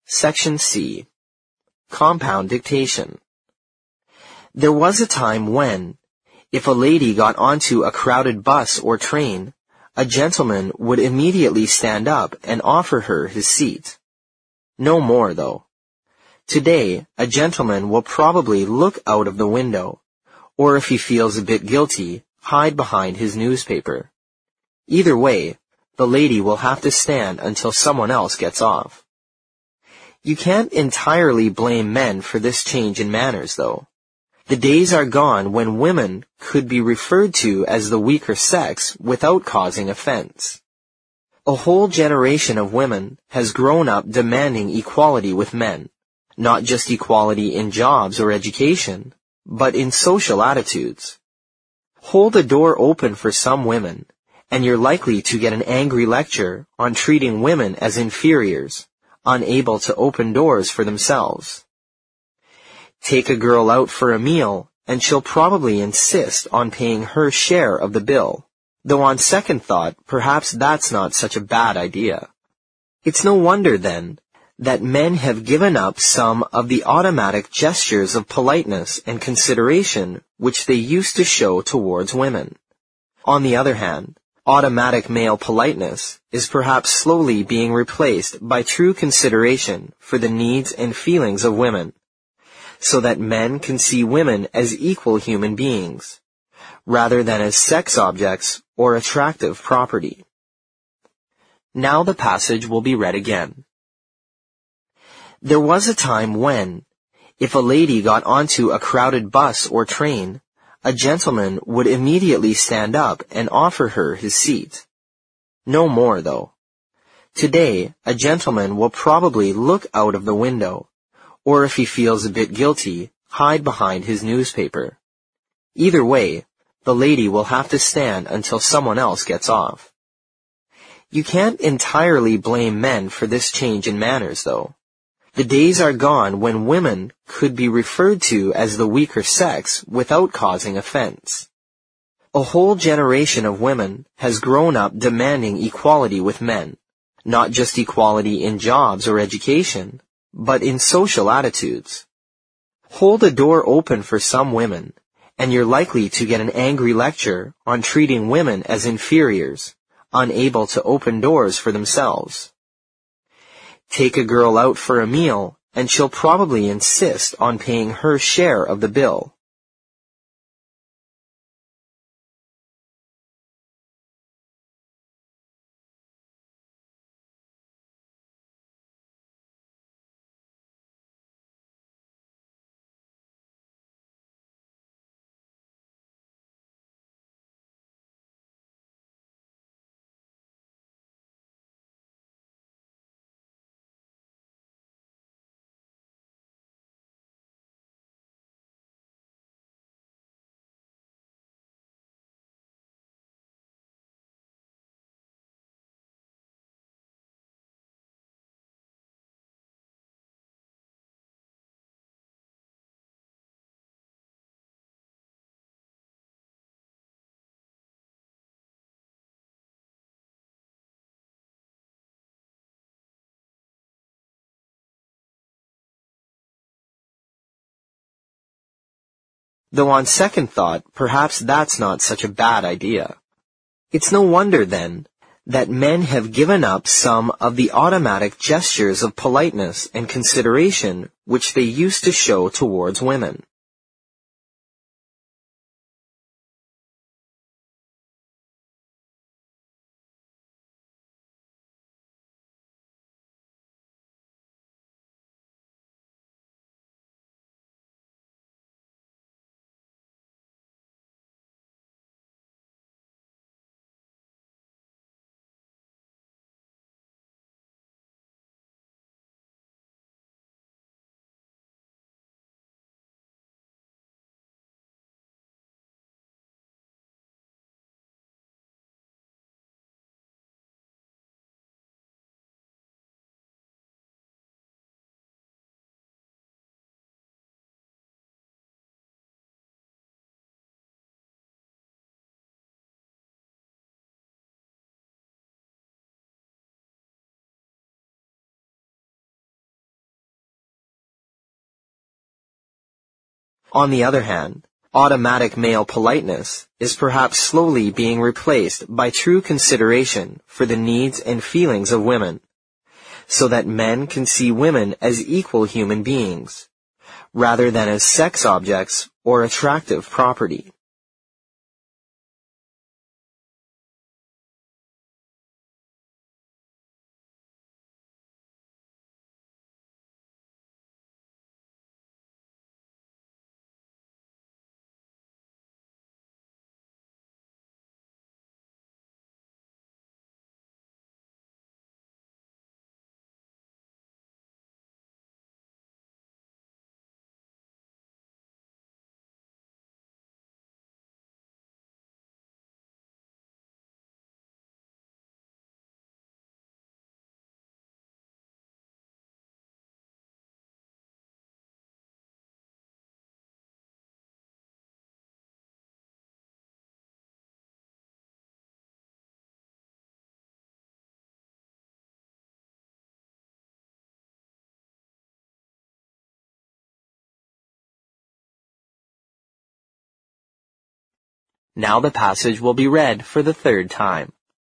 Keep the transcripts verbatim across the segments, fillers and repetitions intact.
Section C. Compound dictation. There was a time when, if a lady got onto a crowded bus or train, a gentleman would immediately stand up and offer her his seat. No more, though. Today, a gentleman will probably look out of the window, or if he feels a bit guilty, hide behind his newspaper. Either way, the lady will have to stand until someone else gets off. You can't entirely blame men for this change in manners, though. The days are gone when women could be referred to as the weaker sex without causing offense. A whole generation of women has grown up demanding equality with men, not just equality in jobs or education, but in social attitudes. Hold the door open for some women, and you're likely to get an angry lecture on treating women as inferiors, unable to open doors for themselves. Take a girl out for a meal, and she'll probably insist on paying her share of the bill, though on second thought, perhaps that's not such a bad idea. It's no wonder, then, that men have given up some of the automatic gestures of politeness and consideration which they used to show towards women. On the other hand, automatic male politeness is perhaps slowly being replaced by true consideration for the needs and feelings of women, so that men can see women as equal human beings, rather than as sex objects or attractive property. Now the passage will be read again. There was a time when, if a lady got onto a crowded bus or train, a gentleman would immediately stand up and offer her his seat. No more, though. Today, a gentleman will probably look out of the window, or if he feels a bit guilty, hide behind his newspaper. Either way, the lady will have to stand until someone else gets off. You can't entirely blame men for this change in manners, though. The days are gone when women could be referred to as the weaker sex without causing offense. A whole generation of women has grown up demanding equality with men, not just equality in jobs or education, but in social attitudes. Hold a door open for some women, and you're likely to get an angry lecture on treating women as inferiors, unable to open doors for themselves. Take a girl out for a meal, and she'll probably insist on paying her share of the bill. Though on second thought, perhaps that's not such a bad idea. It's no wonder, then, that men have given up some of the automatic gestures of politeness and consideration which they used to show towards women. On the other hand, automatic male politeness is perhaps slowly being replaced by true consideration for the needs and feelings of women, so that men can see women as equal human beings, rather than as sex objects or attractive property. Now the passage will be read for the third time.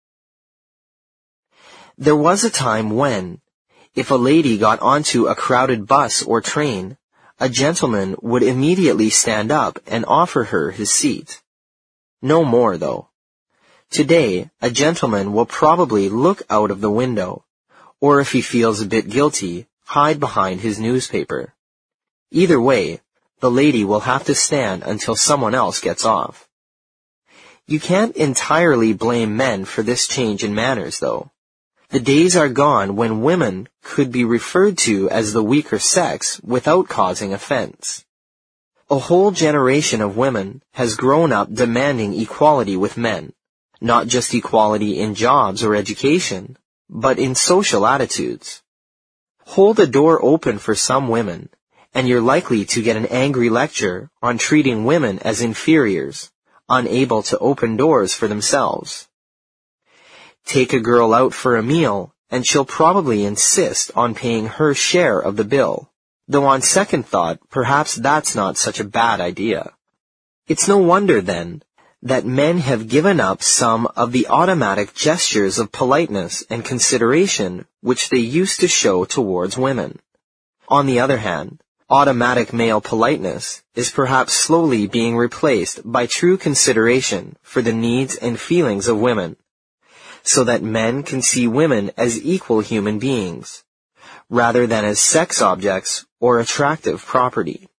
There was a time when, if a lady got onto a crowded bus or train, a gentleman would immediately stand up and offer her his seat. No more, though. Today, a gentleman will probably look out of the window, or if he feels a bit guilty, hide behind his newspaper. Either way, the lady will have to stand until someone else gets off. You can't entirely blame men for this change in manners, though. The days are gone when women could be referred to as the weaker sex without causing offense. A whole generation of women has grown up demanding equality with men, not just equality in jobs or education, but in social attitudes. Hold a door open for some women, and you're likely to get an angry lecture on treating women as inferiors, unable to open doors for themselves. Take a girl out for a meal, and she'll probably insist on paying her share of the bill, though on second thought, perhaps that's not such a bad idea. It's no wonder, then, that men have given up some of the automatic gestures of politeness and consideration which they used to show towards women. On the other hand, automatic male politeness is perhaps slowly being replaced by true consideration for the needs and feelings of women, so that men can see women as equal human beings, rather than as sex objects or attractive property.